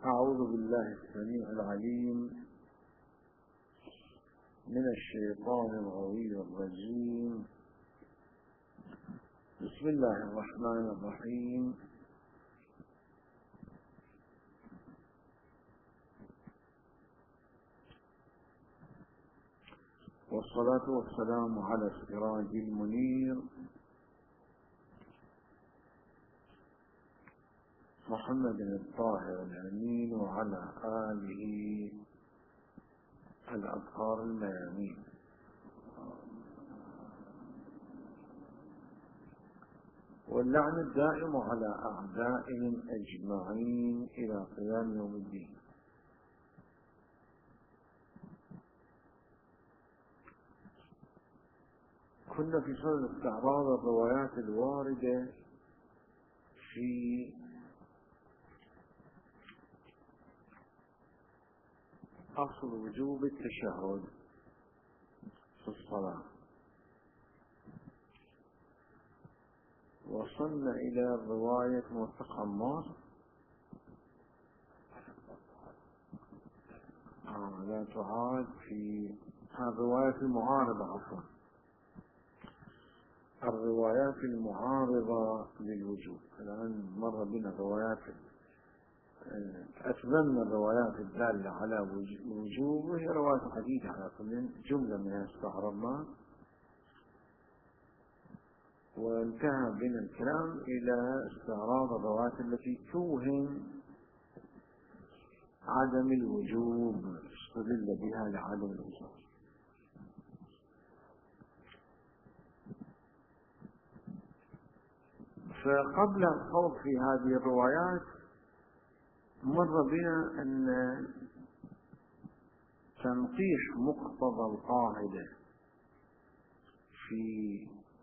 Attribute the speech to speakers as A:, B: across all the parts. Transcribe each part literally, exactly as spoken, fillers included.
A: أعوذ بالله السميع العليم من الشيطان الغوي الرجيم. بسم الله الرحمن الرحيم. والصلاة والسلام على السراج المنير محمد الطاهر الأمين وعلى آله الأطهار الميامين. واللعن الدائم على أعدائهم أجمعين إلى قيام يوم الدين. كنا في صدد استعراض الروايات الواردة في أصل وجوب التشهد في الصلاة، وصلنا إلى رواية موثق عمار آه لا تعاد في الروايات المعارضة عفوا الروايات المعارضة للوجوب. الآن مر بنا الروايات أتممنا الروايات الدالة على الوجوب، وهي روايات عديدة على كل جملة منها استعرضنا، وانتهى بنا الكلام إلى استعراض الروايات التي توهم عدم الوجوب، استدل بها لعدم الوجوب. فقبل الخوض في هذه الروايات مر بنا أن تنقيح مقتضى القاعدة في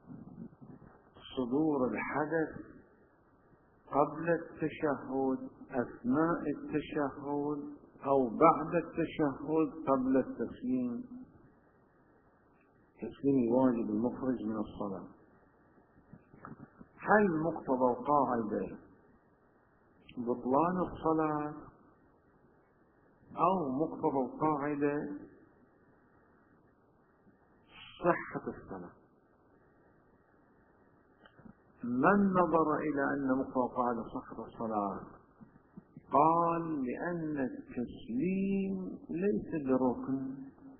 A: صدور الحدث قبل التشهد، أثناء التشهد، أو بعد التشهد قبل التسليم، تسليم الواجب المخرج من الصلاة. هل مقتضى القاعدة بطلان الصلاة أو مقتضى القاعدة صحة الصلاة؟ من نظر إلى أن مقتضى القاعدة صحة الصلاة قال لأن التسليم ليس بركن،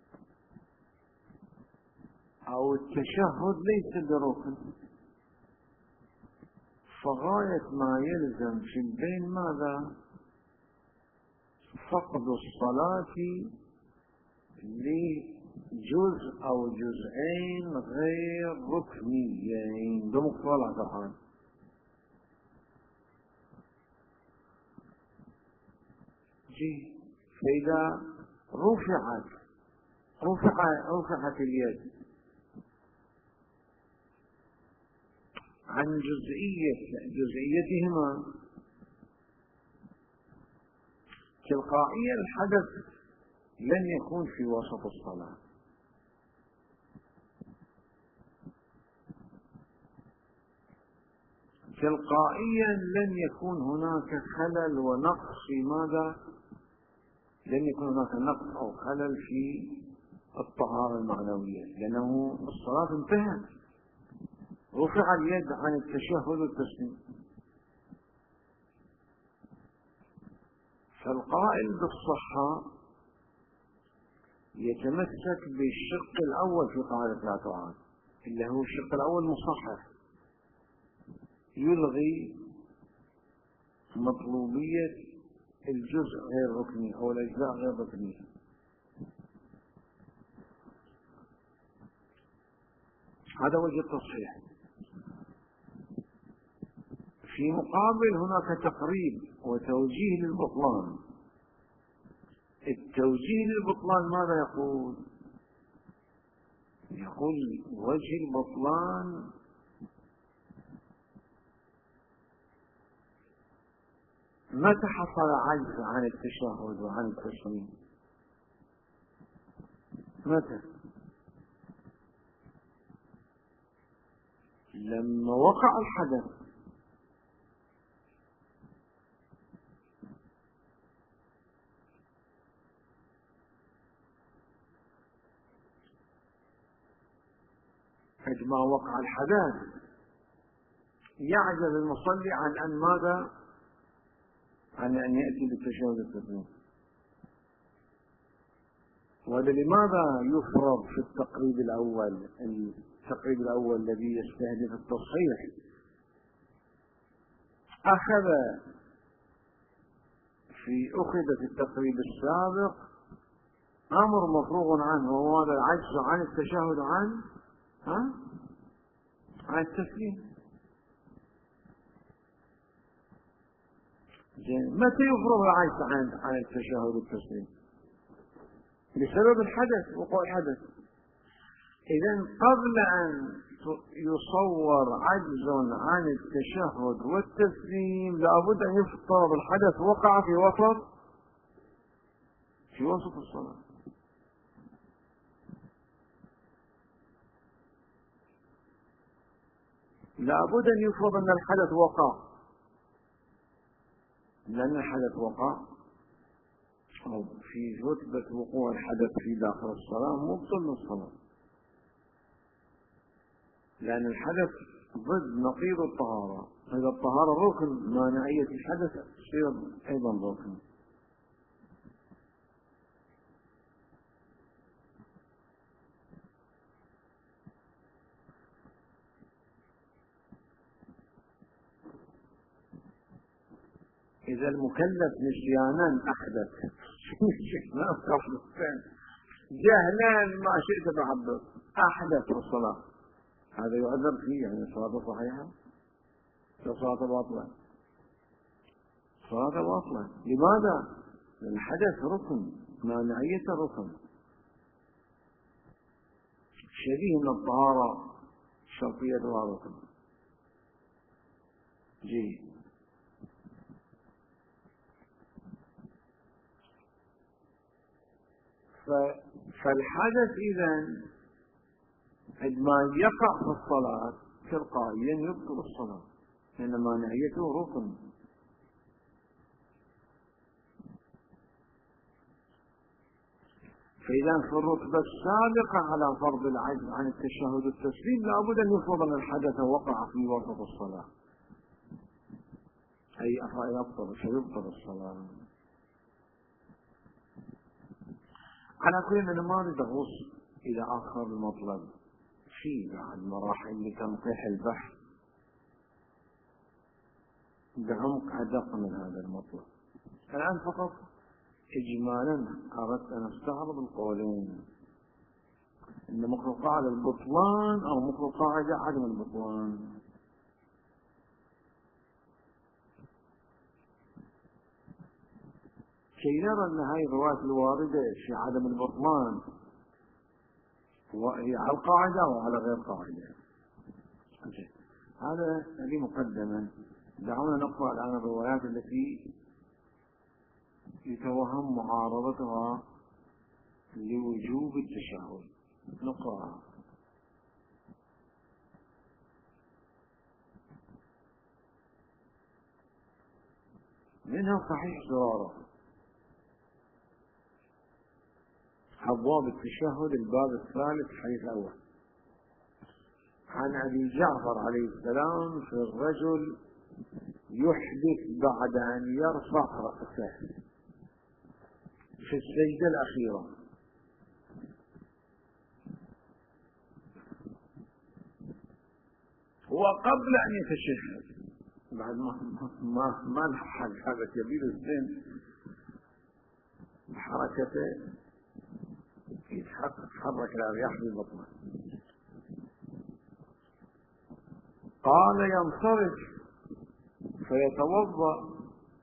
A: أو التشهد ليس بركن، فغاية ما يلزم في البين ماذا؟ فقد الصلاة لجزء أو جزئين غير ركنيين بمقتضى الاعتقاد. فإذا رفعت رفع رفعت اليد عن جزئية جزئيتهما تلقائيا الحدث لن يكون في وسط الصلاة، تلقائيا لن يكون هناك خلل ونقص في ماذا؟ لن يكون هناك نقص أو خلل في الطهارة المعنوية، لأنه الصلاة انتهت، رفع اليد عن التشهد والتسليم. فالقائل بالصحة يتمسك بالشق الأول في قاعدة لا تعاد، اللي هو الشق الأول مصحح، يلغي مطلوبية الجزء غير ركني أو الأجزاء غير ركنية. هذا وجه التصحيح. في مقابل هناك تقريب وتوجيه للبطلان. التوجيه للبطلان ماذا يقول؟ يقول وجه البطلان متى حصل عجز عن التشهد وعن التسليم؟ متى؟ لما وقع الحدث. عندما وقع الحدث يعجز المصلي عن أن ماذا؟ عن أن يأتي بالتشهد التسليم. وهذا لماذا يفرض في التقريب الأول؟ التقريب الأول الذي يستهدف التصحيح أخذ في أخذ في التقريب السابق أمر مفروغ عنه، وهو هذا العجز عن التشهد عن ها؟ عن التسليم. متى يفرض العجز عن عن التشهد والتسليم؟ بسبب الحدث، وقوع الحدث. إذن قبل أن يصور عجز عن التشهد والتسليم لابد أن يفترض الحدث وقع في وسط في وسط الصلاة. لابد أن يفرض أن الحدث وقع، لأن الحدث وقع أو في رتبة وقوع الحدث في داخل الصلاة مبطل الصلاة، لأن الحدث ضد نقيض الطهارة. إذا الطهارة ركن، مانعية الحدث تصير أيضا ركن. إذا المكلف نسيانا أحدث جهلا ما شئت تعبر أحدث في الصلاة، هذا يعذر فيه، يعني الصلاة صحيحة الصلاة باطلة، الصلاة باطلة. لماذا؟ لأن الحدث ركن، مانعية ركن شبيه من الطهارة شرطيتها ركن. جيد. فالحدث إذن عندما يقع في الصلاة تلقائيا يبطل الصلاة، لأن مانعيته ركن. فإذا في الرتبة السابقة على فرض العجز عن التشهد والتسليم لابد أن يفرض أن الحدث وقع في وسط الصلاة، أي يبطل سيبطل الصلاة. على كل من ما ندغص إلى آخر المطلب في بعد مراحل لتنقيح البحث بعمق أدق من هذا المطلب. الآن فقط إجمالا أردت أن أستعرض القولين، إن مطلق قاعدة البطلان أو مطلق قاعدة عدم البطلان. كي نرى أن هذه الروايات الواردة في عدم البطلان وهي على القاعدة وعلى غير قاعدة. هذا هذه مقدما. دعونا نقرأ الآن الروايات التي يتوهم معارضتها لوجوب التشهد. نقرأ. منها صحيح زرارة أبواب التشهد الباب الثالث حديث أول عن أبي جعفر عليه السلام في الرجل يحدث بعد أن يرفع رأسه في السجدة الأخيرة، وقبل أن يتشهد، بعد ما ما ما لحق هذا كبير السن بحركته يتحرك الأرياح ببطنه. قال ينصرف فيتوضأ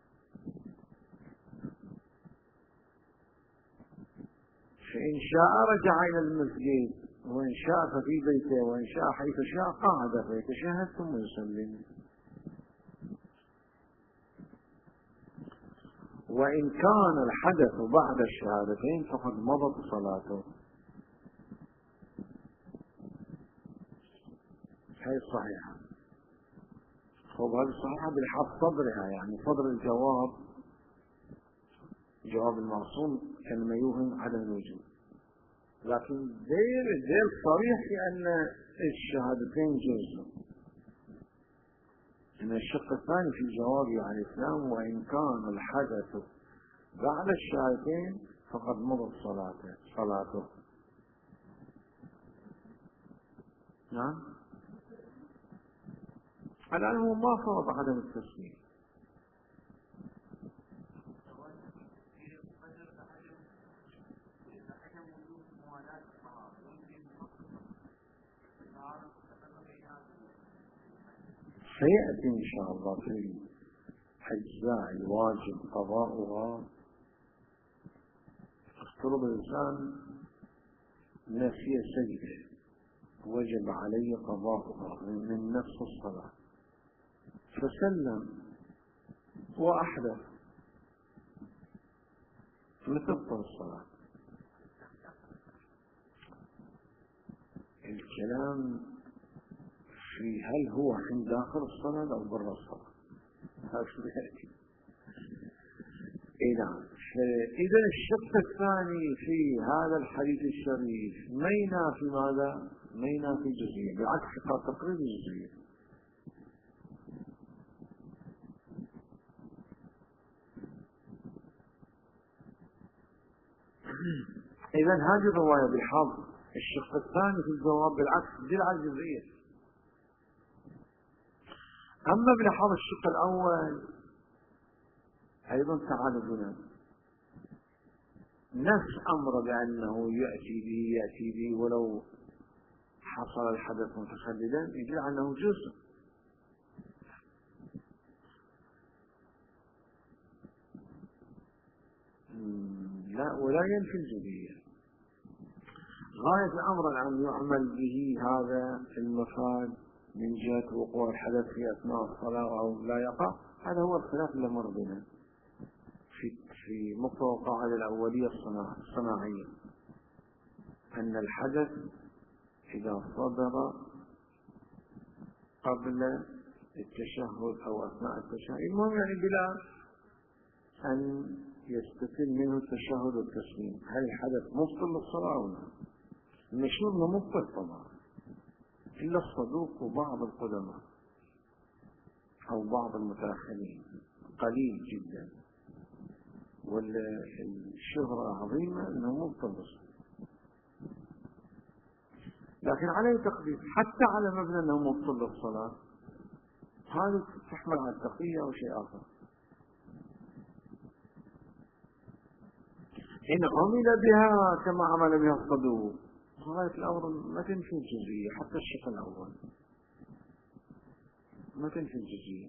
A: فإن شاء رجع إلى المسجد، وإن شاء ففي بيته، وإن شاء حيث شاء قعد فيتشهد ثم يسلم. وإن كان الحدث بعد الشهادتين فقد مضت صلاته. هذه الصحيحة. خب هذه الصحيحة بلحاظ صدرها، يعني صدر الجواب جواب المعصوم كان ما يوهم عدم الوجود. لكن غير غير صريح في أن الشهادتين جزء. إن الشق الثاني في جوابي عن الإسلام: وإن كان الحدث بعد الشهادتين فقد مضت صلاته صلاته. نعم. الآن هو ما فرض عدم التسليم. سيأتي إن شاء الله في الأجزاء الواجب قضاؤها. افترض الإنسان نسي سجدة وجب عليه قضاؤها من نفس الصلاة، فسلم وأحدث لتبطل الصلاة. الكلام في هل هو عند داخل الصلاة أو برا الصلاة. إذا الشق الثاني في هذا الحديث الشريف ما ينافي ماذا؟ ما ينافي جزئية، بالعكس قد تقريب جزئية. إذا هذه الرواية بالحظ الشق الثاني في الجواب بالعكس تدل على الجزئية. أما بلحظ الشق الأول أيضا تعالى بنا نفس أمر بأنه يأتي به يأتي به ولو حصل الحدث متخلدا يدل على أنه جزء. لا ولا ينفي الجزئية. غاية الأمر أن يعمل به هذا المفاد من جهة وقوع الحدث في أثناء الصلاة أو لا يقع. هذا هو الخلاف اللي مر بنا في في مقتضى القاعدة الأولية الصناعية، أن الحدث إذا صدر قبل التشهد أو أثناء التشهد، المهم يعني بلا أن يستتم منه التشهد والتسليم، هل الحدث مبطل للصلاة أو لا؟ المشهور أنه مبطل طبعا، إلا الصدوق وبعض القدماء أو بعض المتأخرين قليل جدا، والشهرة عظيمة أنه مبطل. لكن عليه تقدير حتى على مبنى أنه مبطل للصلاة، هذا تحمل على التقية أو شيء آخر. إن عمل بها كما عمل بها الصدوق غاية الأمر ما تنفي الجزئية. حتى الشق الأول ما تنفي الجزئية،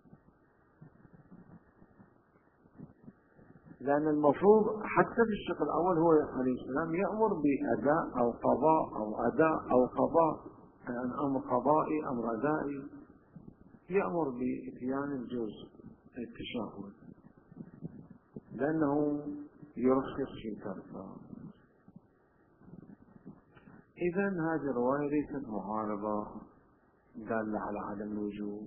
A: لأن المفروض حتى في الشق الأول هو عليه السلام يأمر بأداء أو قضاء أو أداء أو قضاء، يعني أمر قضائي أمر أدائي، يأمر بإتيان الجزء التشهد لأنه يرخص في تركه. إذا هذه الرواية ليست معارضة دالة على عدم الوجوب.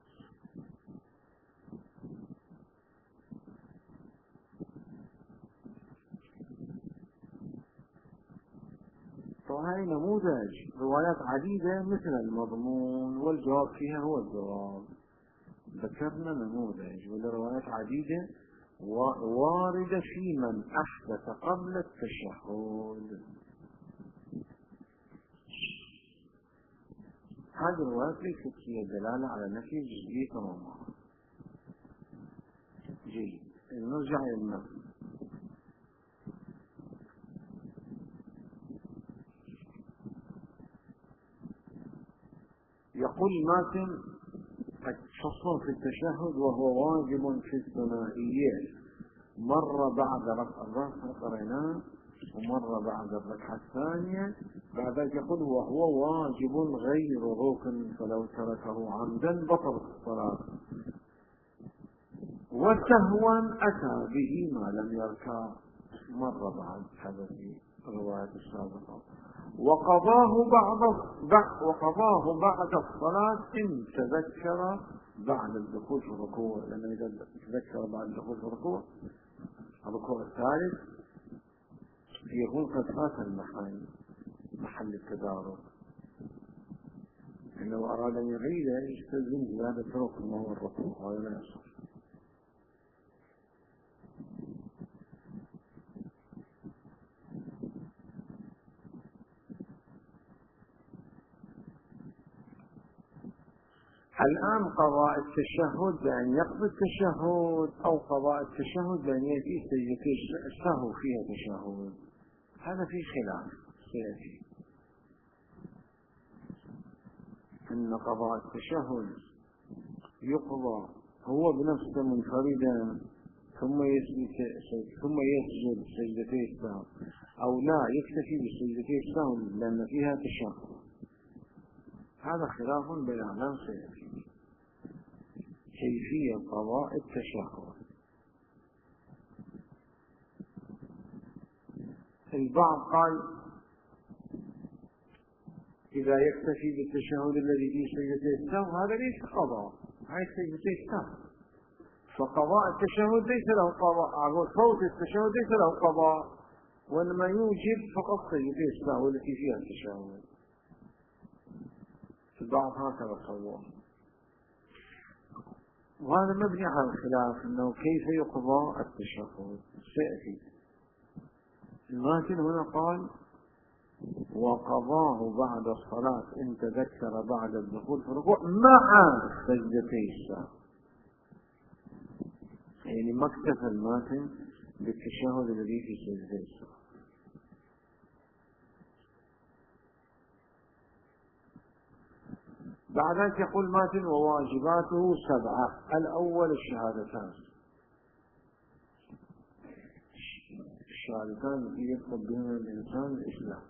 A: وهي نموذج روايات عديدة مثل المضمون والجواب فيها هو الجواب. ذكرنا نموذج ولروايات عديدة واردة في من أحدث قبل التشهد. هذه الروايات ليست فيها دلالة على نفي الجزئية تماما. جيد، نرجع إلى النفي. يقول الماتن: فصل في التشهد وهو واجب في الثنائيات، مرة بعد رفع الرأس قريناه ومرة بعد الركعة الثانية. بعد ذلك يقول: وهو واجب غير ركن فلو تركه عمدا بطلت الصلاة، وسهوا أتى به ما لم يركع، مرة بعد هذا في الرواية السابقة. وقضاه بعد وقضاه بعد الصلاة إن تذكر بعد الدخول في الركوع، لأنه إذا تذكر بعد الدخول في الركوع الركوع الثالث يكون قد فات المحل محل التدارك، لو أراد أن يعيده يستلزم زيادة ركن وهو الركوع، وهذا لا يصح. الآن قضاء التشهد بأن يقضي التشهد أو قضاء التشهد بأن يأتي سجدتي السهو فيها تشهد، هذا في خلاف سيأتي. أن قضاء التشهد يقضى هو بنفسه منفردا ثم يسجد ثم يسجد سجدتي السهو، أو لا يكتفي بسجدتي السهو لأن فيها تشهد، هذا خلاف بين العلماء سيأتي. كيفية قضاء التشهد، البعض قال إذا يكتفي بالتشهد الذي فيه سجدتي السهو هذا ليس قضاء، هاي سجدتي السهو، فقضاء التشهد ليس له قضاء، صوت التشهد ليس له قضاء، وإنما يوجب فقط سجدتي السهو التي فيها التشهد. البعض هكذا صور، وهذا مبني على الخلاف أنه كيف يقضى التشهد سيأتي. الماتن هنا قال وقضاه بعد الصلاة إن تذكر بعد الدخول في الركوع مع سجدتي السهو، يعني ما اكتفى الماتن بالتشهد الذي في سجدتي السهو. بعد ذلك يقول ماتن وواجباته سبعة. الأول الشهادتان، الشهادتان التي يدخل بهما الإنسان الإسلام.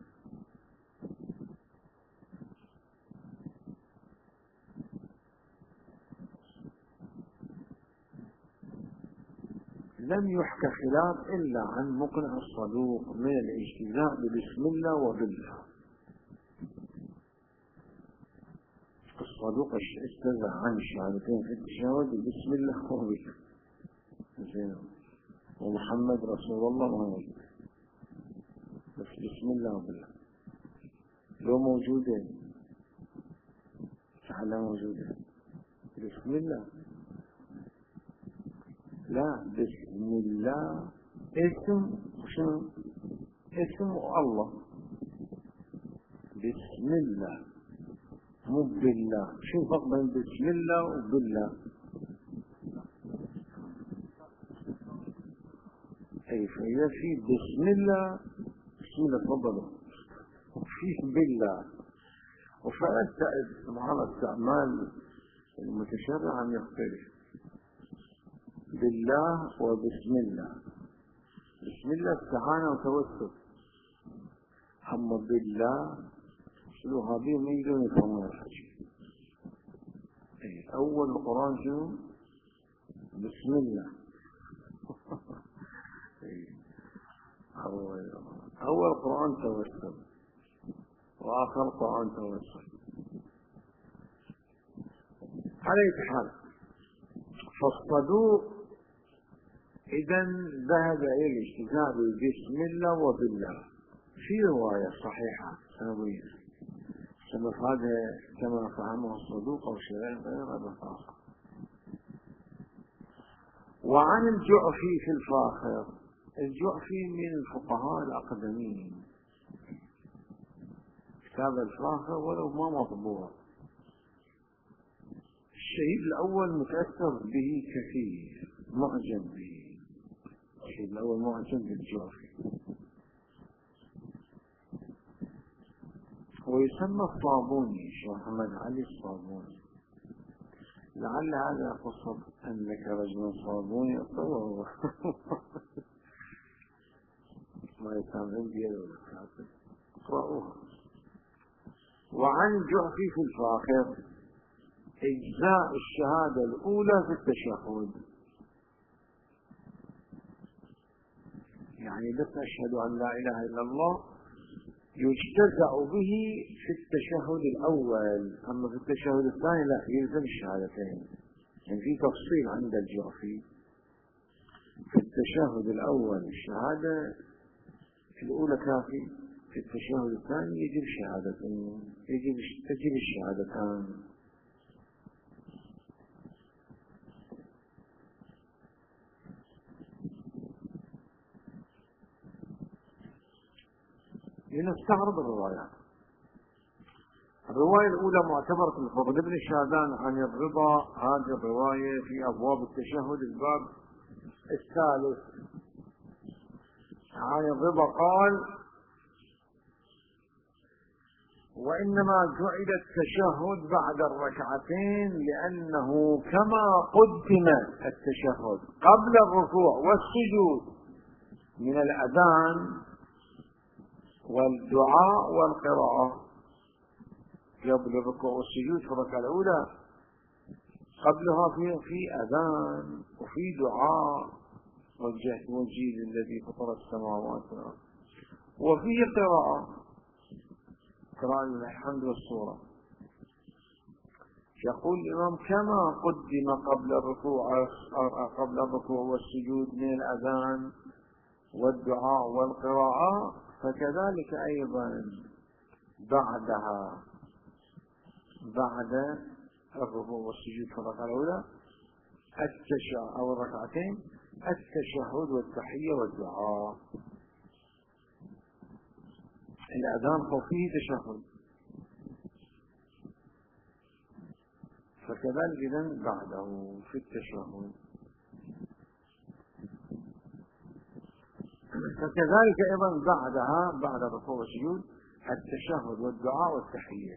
A: لم يحكى خلاف إلا عن مقنع الصدوق من الاجتزاء ببسم الله وبالله. الصدوق استزع عن الشهادتين في التشهد بسم الله وبالله، ومحمد رسول الله وهو بس بسم الله وبالله. لو موجودة تعالى موجودة بسم الله، لا بسم الله اسم شنو؟ اسم الله، بسم الله مو بالله. شو الفرق بين بسم الله وبالله؟ اي فإذا في بسم الله بسم الله تفضلوا، وفيه بالله، وفعلت سبحان استعمال المتشرع عن يختلف بالله وبسم الله. بسم الله استعانة وتوسل، أما بالله الوهابية ما يقدرون يفهمون الحكي. أول القرآن شنو؟ بسم الله. أول أول القرآن توسل، وآخر القرآن توسل. على أي حال، فالصدوق إذا ذهب إلى الاجتزاء بسم الله وبالله في رواية صحيحة سنوية سبب هذا كما فهمه الصدوق أو شيء غير هذا خاصة. وعن الجعفي في الفاخر، الجعفي من الفقهاء الأقدمين، كتاب الفاخر ولو ما مطبوع. الشهيد الأول متأثر به كثير، معجب به. الشهيد الأول معجب بالجعفي، ويسمى الصابوني، الشيخ محمد علي الصابوني. لعل هذا قصة أنك رجل صابوني أطوى ما يسمعون بيده الكاتب، اقرأوها. وعن جعفي في الفاخر إجزاء الشهادة الأولى في التشهد، يعني بس أشهد أن لا إله إلا الله يجتزأ به في التشهد الأول، أما في التشهد الثاني لا، يلزم الشهادتين. يعني في تفصيل عند الجعفي في التشهد الأول الشهادة الأولى كافي، في التشهد الثاني يجب شهادتين، يجب تجب الشهادتان. لنستعرض الروايات. الرواية الأولى معتبرة الفضل بن شاذان عن الرضا، هذه الرواية في أبواب التشهد الباب الثالث. عن الرضا قال: وإنما جعل التشهد بعد الركعتين لأنه كما قدم التشهد قبل الركوع والسجود من الأذان والدعاء والقراءة. قبل الركوع والسجود في الركعة الأولى قبلها في في أذان وفي دعاء: وجهت وجهي للذي فطر السماوات والأرض، وفي قراءة قراءة الحمد والسورة. يقول الإمام: كما قدم قبل الركوع قبل الركوع والسجود من الأذان والدعاء والقراءة، فكذلك أيضا بعدها بعد الركوع والسجود في الركعة الأولى التشهد أو الركعتين التشهد والتحية والدعاء. الأذان فيه تشهد، فكذلك إذن بعده في التشهد، فكذلك أيضا بعدها بعد الركوع والسجود التشهد والدعاء والتحية.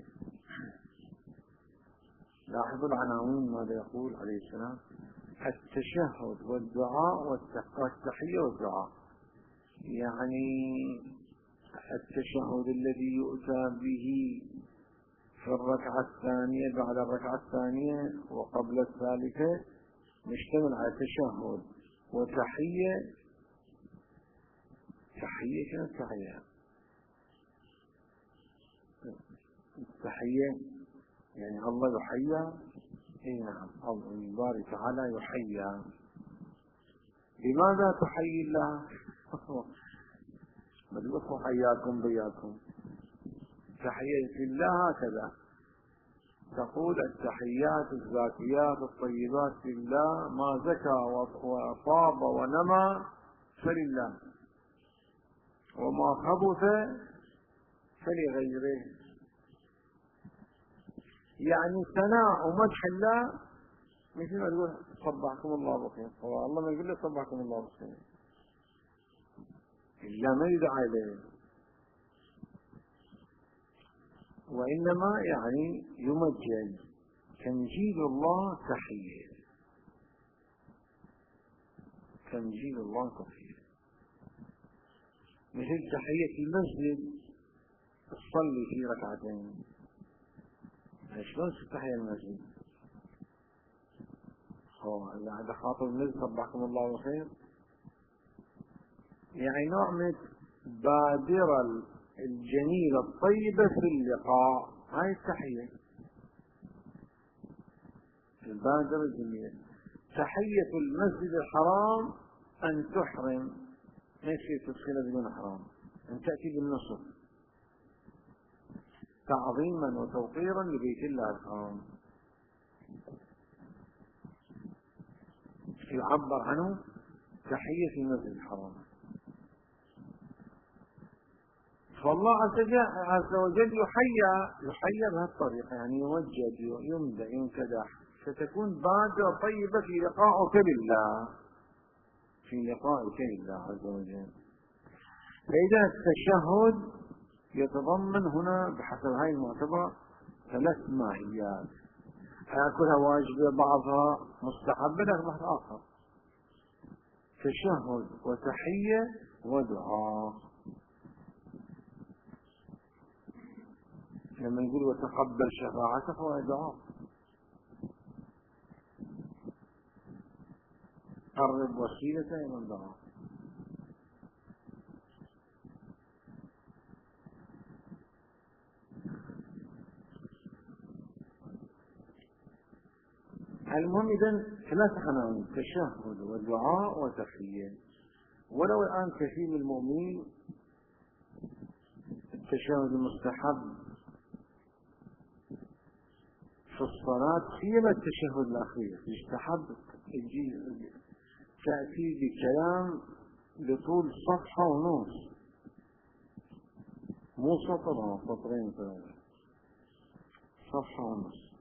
A: لاحظوا العناوين ماذا يقول عليه السلام: التشهد والدعاء والتحية والدعاء. يعني التشهد الذي يؤتى به في الركعة الثانية بعد الركعة الثانية وقبل الثالثة مشتمل على تشهد وتحية. تحية شنو التحية؟ التحية يعني الله يحيى. اي نعم، الله الباري تعالى يحيى. لماذا تحيي الله؟ بل حياكم بياكم. تحية الله هكذا تقول: التحيات الزاكيات الطيبات لله، ما زكى وطاب ونمى فلله، وما خبث فلغيره. يعني ثناء ومدح الله مثل ما تقول صبحكم الله بخير. هو الله ما يقول له صبحكم الله بخير، إلا ما يدعى إليه، وإنما يعني يمجد. تمجيد الله تحية، تمجيد الله تحية. مثل تحية المسجد تصلي في ركعتين، شلون تحية المسجد؟ هو عند خاطر المسجد صبحكم الله بخير، يعني نوع من بادرة الجميلة الطيبة في اللقاء. هاي التحية، البادرة الجميلة. تحية المسجد الحرام أن تحرم، ما يصير تدخل بدون حرام، أن تأتي بالنصف تعظيما وتوقيرا لبيت الله الحرام. يعبر عنه تحية المسجد الحرام. فالله عز وجل يحيى يحيى بهالطريقة، يعني يوجد يمدح ينكدح، فتكون بادرة طيبة في لقائك بالله، في لقائك بالله عز وجل. فإذا التشهد يتضمن هنا بحسب هاي المعتبرة ثلاث ماهيات، كلها واجبة بعضها مستحبة لكن بحث آخر: تشهد وتحية ودعاء. لما نقول وتقبل شفاعته فهو دعاء، قرب وسيلته من دعاء. المهم إذن ثلاث عناوين: تشهد ودعاء وتحية. ولو الآن كثير من المؤمنين التشهد المستحب في الصلاة سيما التشهد الأخير يستحب تأتي بكلام لطول صفحة ونص، مو سطرها سطرين ثلاثة، صفحة ونص.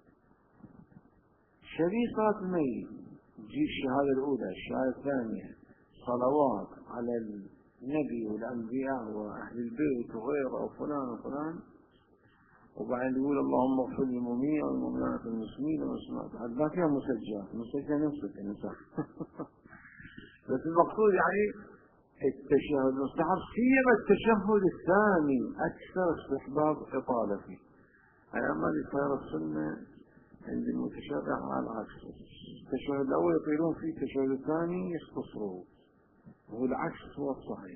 A: شريطات الميت تجي الشهادة الأولى، الشهادة الثانية، صلوات على النبي والأنبياء وأهل البيت وغيره وفلان وفلان، وبعدين يقول اللهم اغفر للمؤمنين والمؤمنات والمسلمين والمسلمات. هذا ما فيها مسجات، مسجات نفسك النساء. بس المقصود يعني التشهد المستحب سيما التشهد الثاني أكثر استحباب إطالة فيه. أنا ما اللي صار السنة عند المتشرع على العكس، التشهد الأول يطيلون فيه، التشهد الثاني يختصروه، وهو العكس هو الصحيح.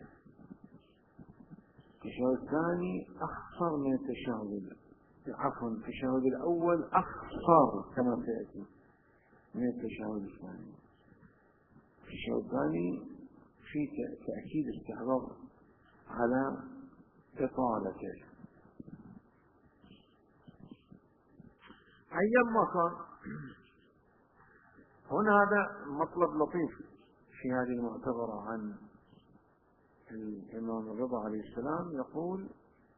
A: التشهد الثاني أخصر من التشهد، عفوا التشهد الأول أخصر كما سيأتي من التشهد الثاني. التشهد الثاني في تأكيد استحباب على إطالته. أيما كان هنا هذا مطلب لطيف في هذه المعتبرة عن الإمام الرضا عليه السلام، يقول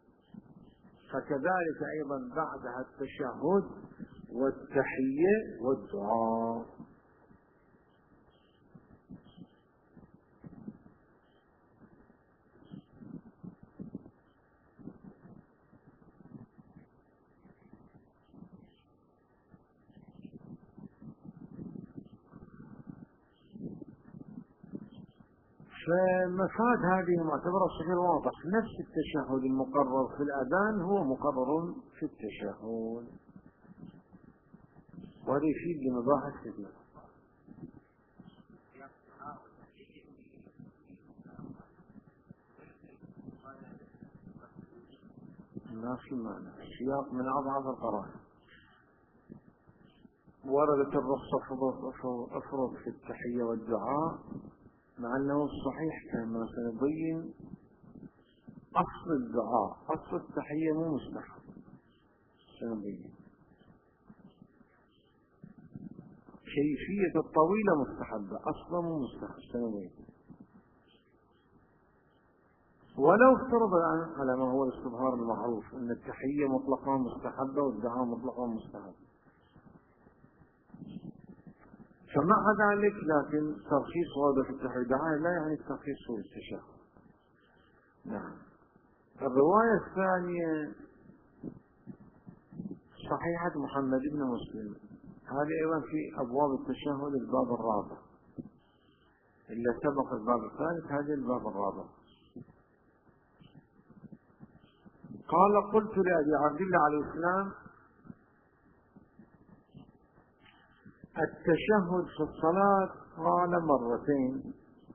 A: فكذلك أيضا بعدها التشهد والتحية والدعاء. فمفاد هذه المعتبرة بشكل واضح، نفس التشهد المقرر في الأذان هو مقرر في التشهد، وهذا يفيد لمباحث كثيرة. ما في معنى، السياق من أضعف القرائن. وردت الرخصة افرض في التحية والدعاء، مع أنه الصحيح كما سنبين أصل الدعاء أصل التحية مو مستحب، سنبين كيفية الطويلة مستحبة، أصلا مو مستحب، سنبين. ولو افترض الآن على ما هو الاستظهار المعروف أن التحية مطلقا مستحبة والدعاء مطلقا مستحب، فمع ذلك لكن ترخيص هذا في التحية والدعاء لا يعني الترخيص هو التشهد. نعم. الرواية الثانية صحيحة محمد بن مسلم، هذه أيضا في أبواب التشهد الباب الرابع، إلا سبق الباب الثالث، هذا الباب الرابع. قال قلت لأبي عبد الله عليه السلام التشهد في الصلاة، قال مرتين.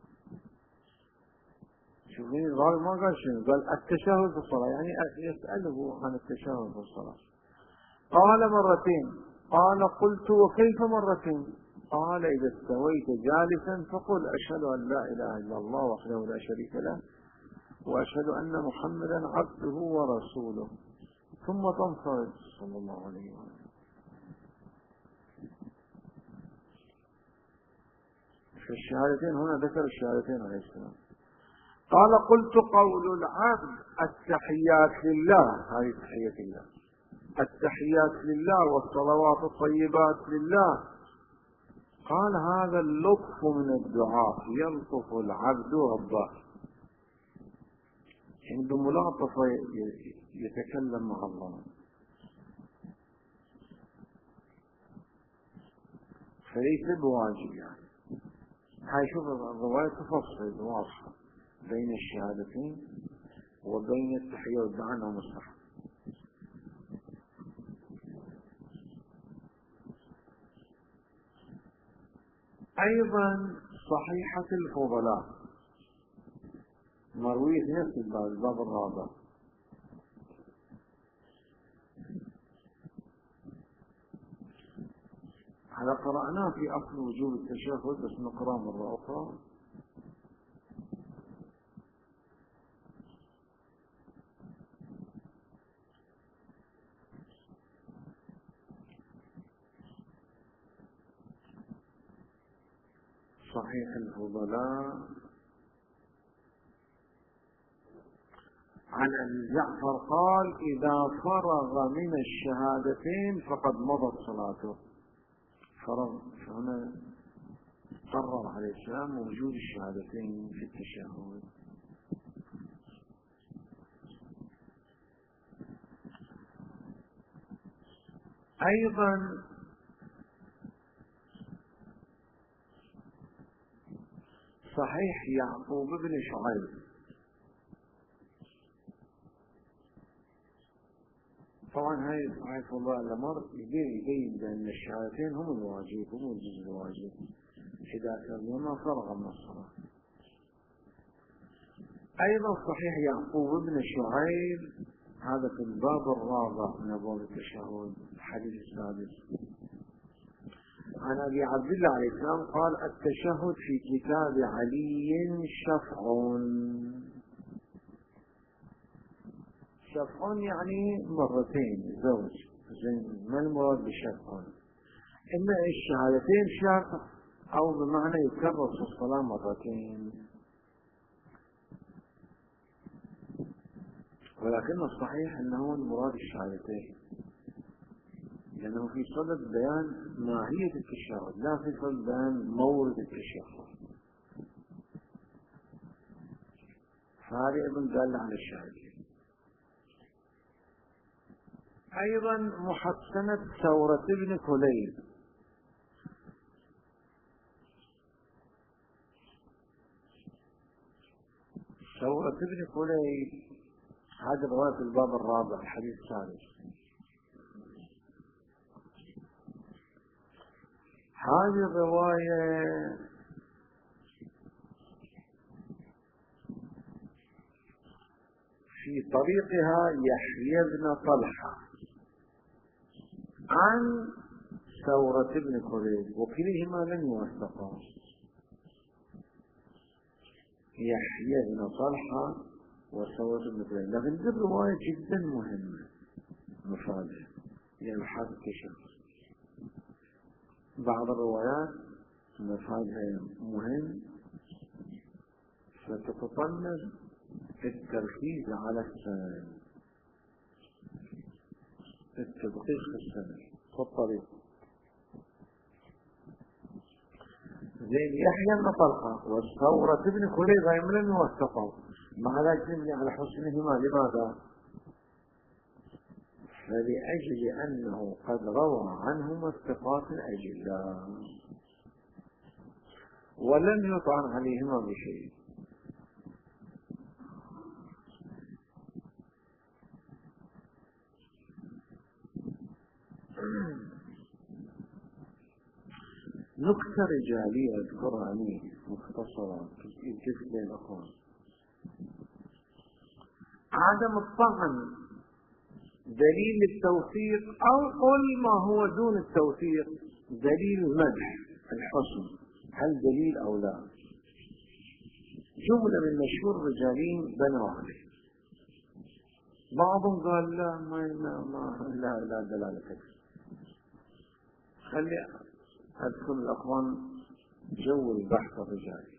A: شوفين قال ما قال شنو، قال التشهد في الصلاة، يعني يسأله عن التشهد في الصلاة. قال مرتين. قال قلت وكيف مرتين؟ قال إذا استويت جالسا فقل أشهد أن لا إله إلا الله وحده لا شريك له وأشهد أن محمدا عبده ورسوله، ثم تنصرف صلى الله عليه وسلم. في الشهادتين هنا ذكر الشهادتين عليه السلام. قال قلت قول العبد التحيات لله، هذه تحية الله، التحيات لله والصلوات الطيبات لله. قال هذا اللطف من الدعاء، يلطف العبد ربه، عند ملاطفة يتكلم مع الله. فليس بواجب يعني. هاي شوف الرواية تفصل واضحة بين الشهادتين وبين التحية والدعاء ومستحب. أيضا صحيحة الفضلاء مروية نفس الباب الباب الرابع. هذا قرأناه في أصل وجوب التشهد، بس نقرأ مرة أخرى. صحيح الفضلاء عن أبي جعفر قال: إذا فرغ من الشهادتين فقد مضت صلاته. فرغ هنا قرر عليه السلام وجود الشهادتين في التشهد. أيضا صحيح يعقوب بن شعيب، طبعا هاي صحيح الله الأمر يبين بأن الشهادتين هم الواجب، هم الجزء الواجب إذا كان فرغ من الصلاة. أيضا صحيح يعقوب بن شعيب، هذا في الباب الرابع من أبواب التشهد، الحديث السادس، عن أبي عبد الله عليه السلام قال: التشهد في كتاب علي شفع. شفع يعني مرتين زوج، ما المراد بشفع؟ إما الشهادتين شرط أو بمعنى يكرر في الصلاة مرتين، ولكن الصحيح أنه المراد الشهادتين، لأنه في صدد بيان ماهية التشهد لا في صدد بيان مورد التشهد، فهذا أيضا دل على الشهادتين. أيضا محسنة ثورة بن كليب، ثورة بن كليب هذا رواية الباب الرابع الحديث الثالث. هذه الرواية في طريقها يحيى بن طلحة عن ثورة بن كليب، وكليهما لم يوثقا، يحيى بن طلحة وثورة بن كليب، لكن هذه الرواية جدا مهمة مفادها لمحاذ التشهد. بعض الروايات مفادها مهم فتتطلب التركيز على السند، التدقيق في السند في الطريق. زين يحيى بن طلحة والثورة بن كليب غير لم يوثقوا، مع ذلك نبني على حسنهما. لماذا؟ فلأجل أنه قد روى عنهما الثقات الأجلاء ولم يطعن عليهما بشيء. نكتة رجالية أذكرها عني مختصرة يلتفت بين الأخوان: عدم الطعن دليل التوثيق، أو قل ما هو دون التوثيق دليل المدح الحسن، هل دليل أو لا؟ جملة من مشهور الرجالين بنوا عليه، بعضهم قال لا ما ما لا لا دلالة. خلي أدخل الأخوان جو البحث الرجالي.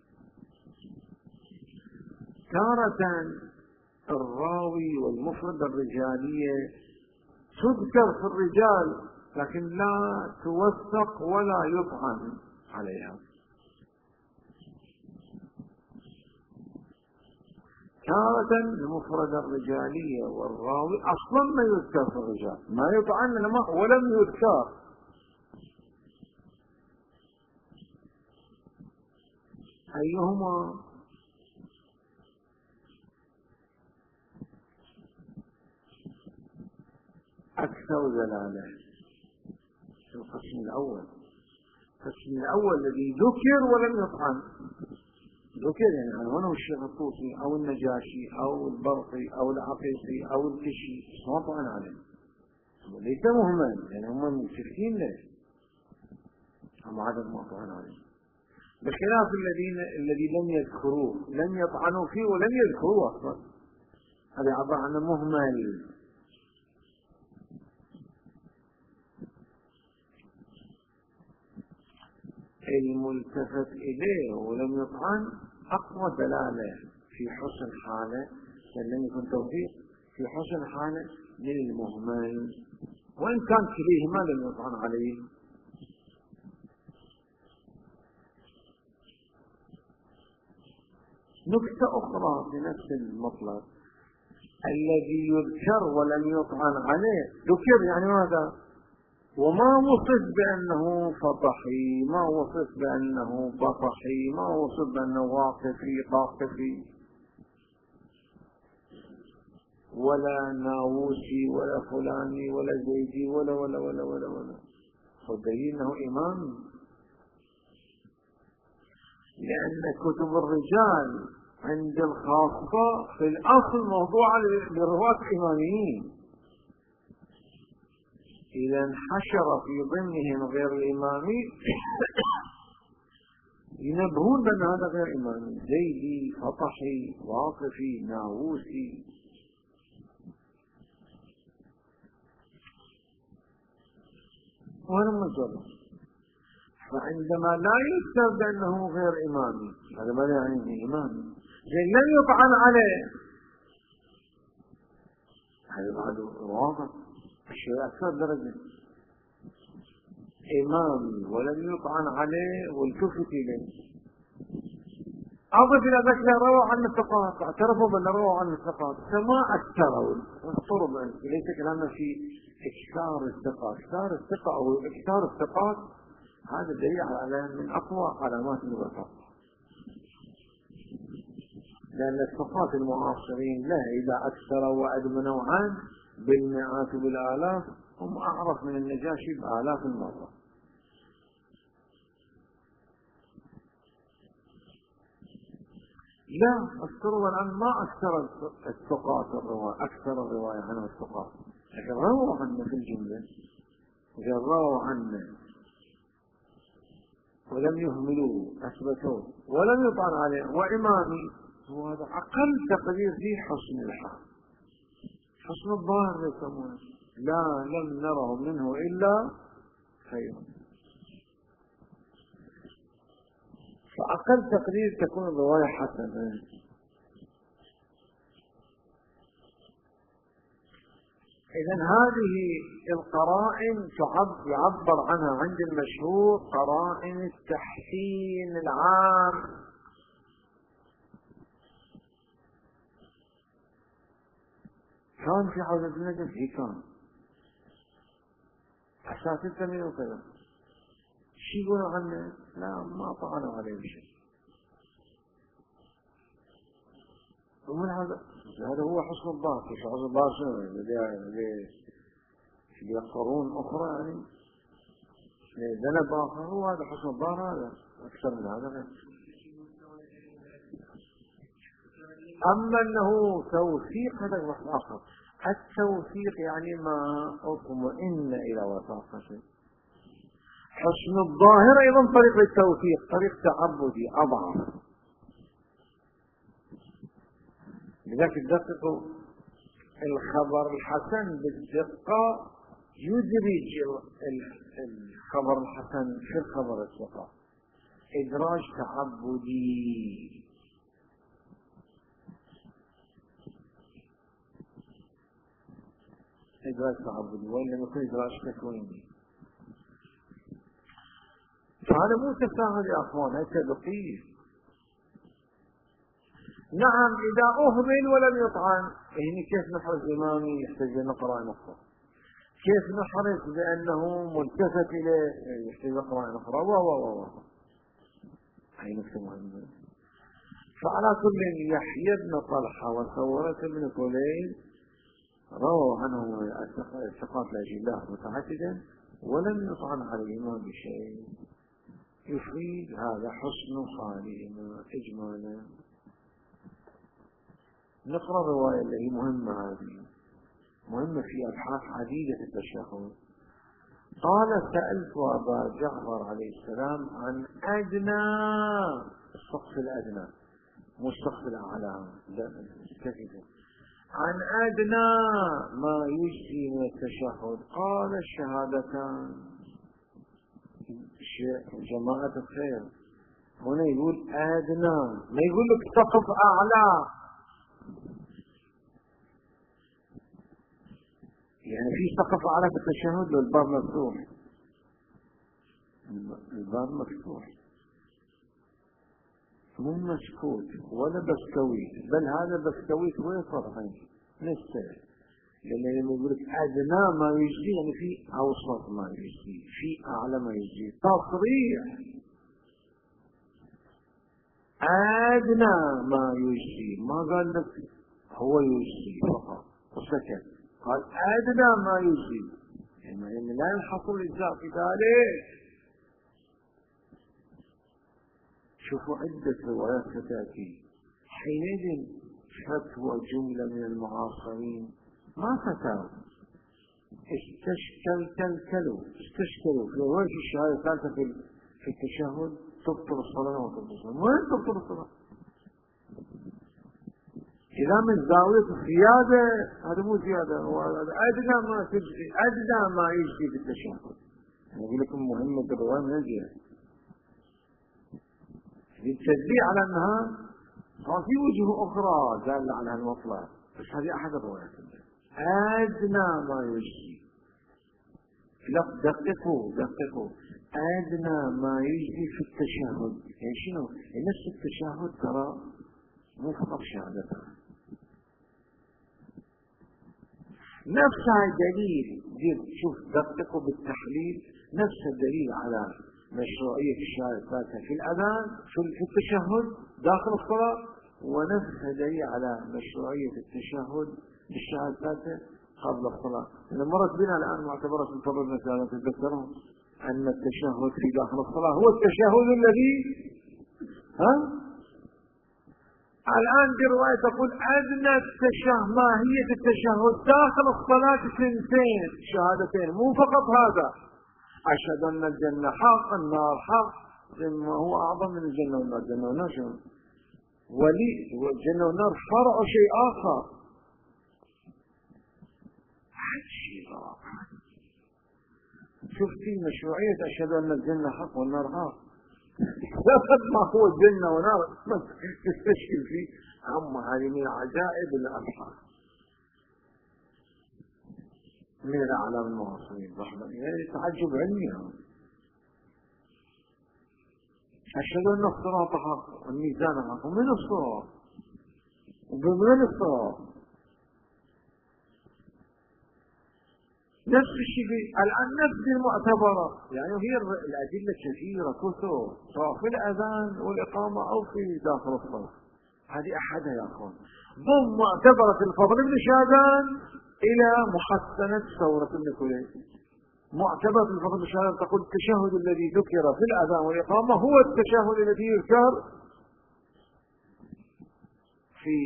A: تارة الراوي والمفرد الرجالية تذكر في الرجال لكن لا توثق ولا يطعن عليها. تارة المفرد الرجالية والراوي أصلا ما يذكر في الرجال، ما يطعن ولم يذكر. أيهما أكثر دلالة؟ القسم الأول، القسم الأول الذي ذكر ولم يطعن. ذكر يعني عنوانه الشيخ الطوسي أو النجاشي أو البرقي أو العقيقي أو الكشي، ما طعن عليه، ليس مهما يعني هم متفقين له، هم عدد ما طعن عليه، بخلاف الذين الذي لم يذكروه، لم يطعنوا فيه ولم يذكروه أصلا، هذا عبارة عن مهمل. الملتفت إليه ولم يطعن أقوى دلالة في حسن حاله، لم يكن توفيق في حسن حاله من المهمل، وإن كان كليهما لم يطعن عليه. نكتة أخرى في نفس المطلب، الذي يذكر ولم يطعن عليه ذكر يعني ماذا؟ وما وصف بأنه فطحي، ما وصف بأنه بطحي، ما وصف بأنه واقفي طاقفي ولا ناووسي ولا فلاني ولا زيدي ولا ولا ولا ولا ولا فدليل أنه إمام، لأن كتب الرجال عند الخاصة في الأصل موضوعة لرواة إماميين، إذا انحشر في ضمنهم غير الإمامي ينبهون بأن هذا غير إمامي، زيدي فطحي واقفي ناووسي. وهذا مجرد، فعندما لا يذكر بأنه غير إمامي هذا ماذا يعني؟ إمامي لأن لم يطعن عليه، هذا بعد واضح الشيء أكثر درجة، إمامي ولم يطعن عليه والتفت إليه. أضف إلى ذلك روى عن الثقات، اعترفوا بأن روى عن الثقات، فما أكثروا واضطروا، ليس كلامنا في إكثار الثقات، إكثار الثقة أو إكثار الثقات هذا دليل على من أقوى علامات الوفاق، لأن الثقات المعاصرين له إذا أكثروا وأدمنوا عنه بالمئات وبالآلاف هم أعرف من النجاشي بآلاف المرة. لا أذكروا الآن ما أكثر الثقات الرواية، أكثر الرواية عنه الثقات، لكن رووا عنه في الجملة، رووا عنه ولم يهملوه أثبتوه ولم يطعن عليه، وإمامي هو هذا أقل تقدير فيه حسن الحال، حسن الظاهر يسمونه، لا لم نره منه إلا خيرا، فأقل تقدير تكون الرواية حسنة. إذن هذه القرائن يعبر عنها عند المشهور قرائن التحسين العام، كان في حوزة النجف هي كان أساتذة من وكذا شي يقولوا عنه؟ لا ما طعنوا عليه بشيء، ومن هذا هذا هو حسن الظاهر، في حسن الظاهر شنو اللي يقرون أخرى يعني ذنب آخر، هو هذا حسن الظاهر، هذا أكثر من هذا غير. أما أنه توثيق هذا وقت آخر، التوثيق يعني ما اطمئن إلى وثاقته، حسن الظاهر أيضا طريق للتوثيق، طريق تعبدي أضعف، لذلك يدقق الخبر الحسن بالدقة، يدرج الخبر الحسن في الخبر الثقة إدراج تعبدي. إدراج تعبدي وإن لم يكن إدراج تكويني، فهذا مو تساهل يا أخوان، هذا تدقيق. نعم إذا أهمل ولم يطعن، يعني كيف نحرز إمامي يحتاج نقرأ نقرأ، كيف نحرز بأنه ملتفت إليه يحتاج نقرأ نقرأ و و و هي نكتة مهمة. فعلى كل يحيى بن طلحة وثورة بن كليب رووا عنه الثقات الأجلاء متعددا ولم يطعن عليهما بشيء، يفيد هذا حسن حالهما إجمالا. نقرأ الرواية اللي مهمة، هذه مهمة في أبحاث عديدة التشهد. قال سألت أبا جعفر عليه السلام عن أدنى السقف الأدنى، مو السقف الأعلى، عن أدنى ما يجزي من التشهد، قال الشهادتان. جماعة الخير. هنا يقول أدنى، ما يقول لك سقف أعلى. يعني في سقف أعلى في التشهد لو الباب مفتوح؟ الباب مفتوح مو مسكوت ولا بسكويت، بل هذا بسكويت ويفرحين نستاهل. لأن لما يقول لك أدنى ما يجزي يعني في أوسط ما يجزي، في أعلى ما يجزي، تصريح. أدنى ما يجزي، ما قال لك هو يجزي فقط وسكت، قال أدنى ما يجزي، يعني لا ينحصر الإجزاء في ذلك. شوفوا عدة روايات ستأتي حينئذ فتوى جملة من المعاصرين ما فتاوا، استشكلوا استشكلوا في رواية الشهادة الثالثة في في التشهد تبطل الصلاة وتبطل الصلاة. وين تبطل الصلاة؟ إذا من زاوية الزيادة هذا مو زيادة، هو أدنى ما تجزي، أدنى ما يجزي في التشهد. أقول لكم مهمة الرواية من الجهة للتنبيه على أنها صار في وجوه أخرى دالة على المطلع، بس هذه أحد الروايات. أدنى ما يجزي، لا دققوا دققوا، أدنى ما يجزي في التشهد. يعني شنو؟ نفس التشهد ترى مو فقط شهادتها، نفسها دليل. شوف دققوا بالتحليل، نفس الدليل على مشروعية الشهادة الثالثة في الأذان في التشهد داخل الصلاة، ونفس الدليل على مشروعية التشهد بالشهادة الثالثة قبل الصلاة. لما مرت بنا الآن معتبرة من فضل المسألة تتذكرون أن التشهد في داخل الصلاة هو التشهد الذي ها الآن دي رواية تقول أدنى التشهد، ماهية التشهد داخل الصلاة سنتين شهادتين، مو فقط هذا. أشهد أن الجنة حق، النار حق، ما هو أعظم من الجنة والنار. الجنة والنار شو؟ ولي والجنة والنار فرع شيء آخر. هذا شيء رائع. شفتي مشروعية أشهد أن الجنة حق والنار حق، لا ما هو الجنة ونار تستشكل فيه. أما هذه من عجائب الأبحاث من الأعلام المعاصرين رحمة الله، يعني تعجب علمي. أشهد أن الصراط حق والميزان حق. ومن الصراط؟ وبمن الصراط؟ نفس الشيء الآن نفس المعتبرة، يعني هي الأدلة كثيرة كثر، سواء في الأذان والإقامة أو في داخل الصلاة. هذه أحدها يا أخوان. ضم معتبرة الفضل بن شاذان إلى محسنة ثورة بن كليب. معتبرة الفضل بن شاذان تقول التشهد الذي ذكر في الأذان والإقامة هو التشهد الذي يذكر في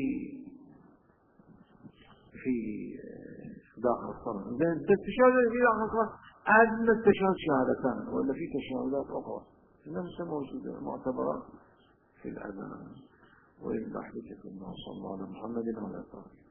A: في داخل الصلاة. التشهد الذي داخل الصلاة أدنى التشهد شهادتان، ولا في تشهدات أخرى نفسها موجودة معتبرة في الأذان. وإن أحدثكم صلى الله على محمد وعلى آله